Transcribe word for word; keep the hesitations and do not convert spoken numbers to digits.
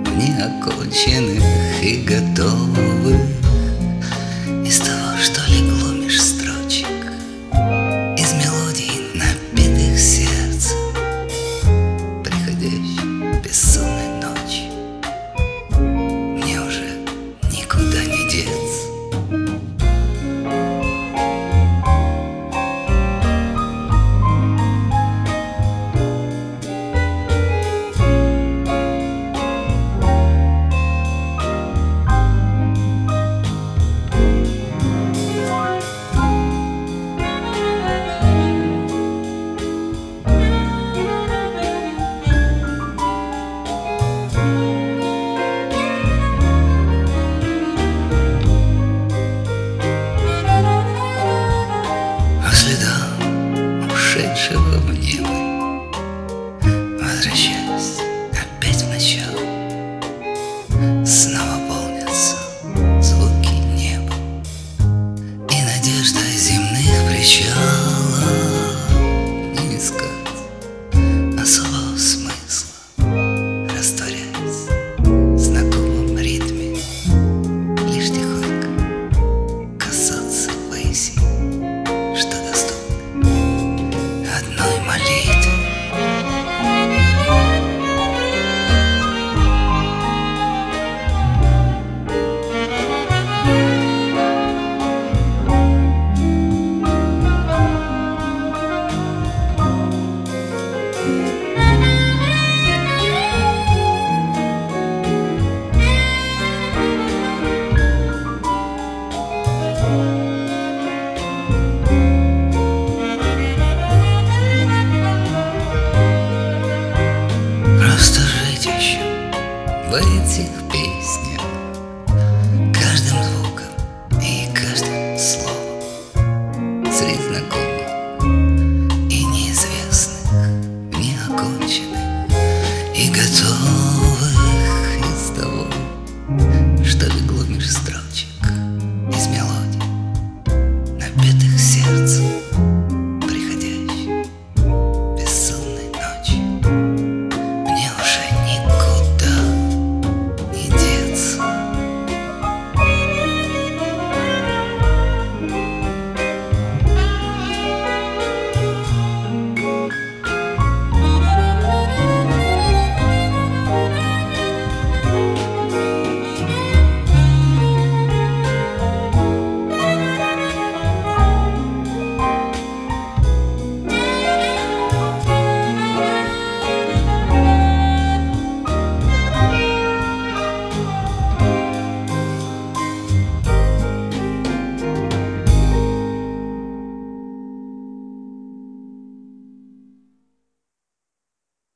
неоконченных и готовых, из того, что легло меж строчек, из мелодий, напитых сердцем, приходящей бессонной ночи. Мне уже никуда не деться. Ушедшего в небо, возвращаясь опять в начало, снова полнятся звуки неба и надежда земных причалов. Не искать особого смысла, растворяясь в знакомом ритме, лишь тихонько касаться выси, что доступно одной молитвы. Просто жить еще в этих песнях, каждым звуком